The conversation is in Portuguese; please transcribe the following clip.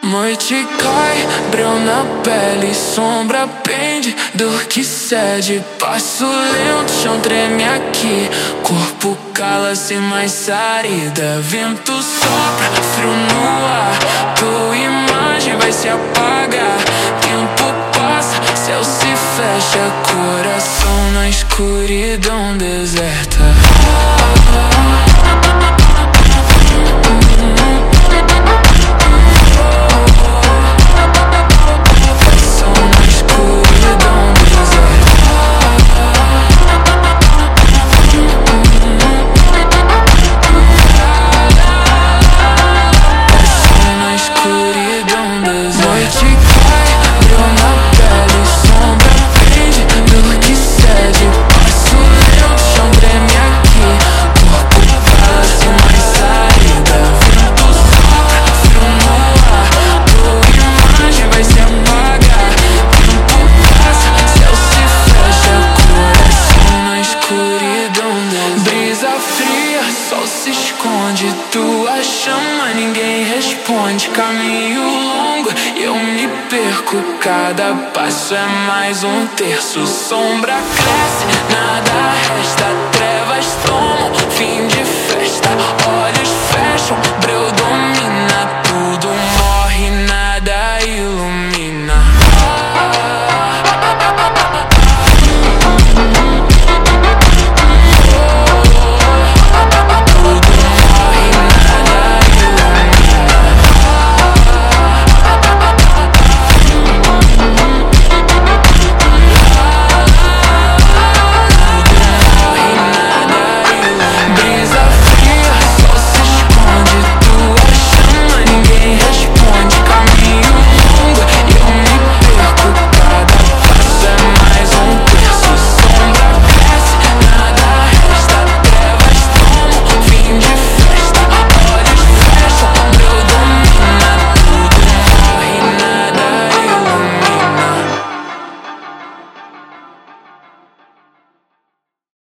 Noite cai, breu na pele, sombra pende, dor que cede. Passo lento, chão treme aqui, corpo cala sem mais saída. Vento sopra, frio no ar, tua imagem vai se apagar. Tempo passa, céu se fecha, coração na escuridão deserta. Sol se esconde, tua chama ninguém responde. Caminho longo e eu me perco, cada passo é mais um terço. Sombra cresce, nada resta, trevas tomam, fim de festa. Olhos fecham, breu